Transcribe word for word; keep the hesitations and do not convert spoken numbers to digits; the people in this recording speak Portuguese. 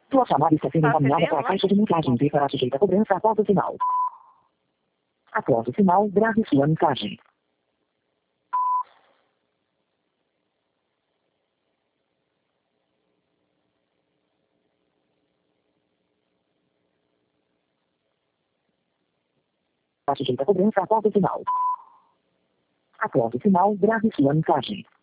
Sua chamada está sendo encaminhada para a caixa de mensagens e será sujeita a cobrança após o sinal. Após o sinal, grave sua mensagem. Será sujeita a cobrança após o sinal. Após o sinal, grave sua mensagem.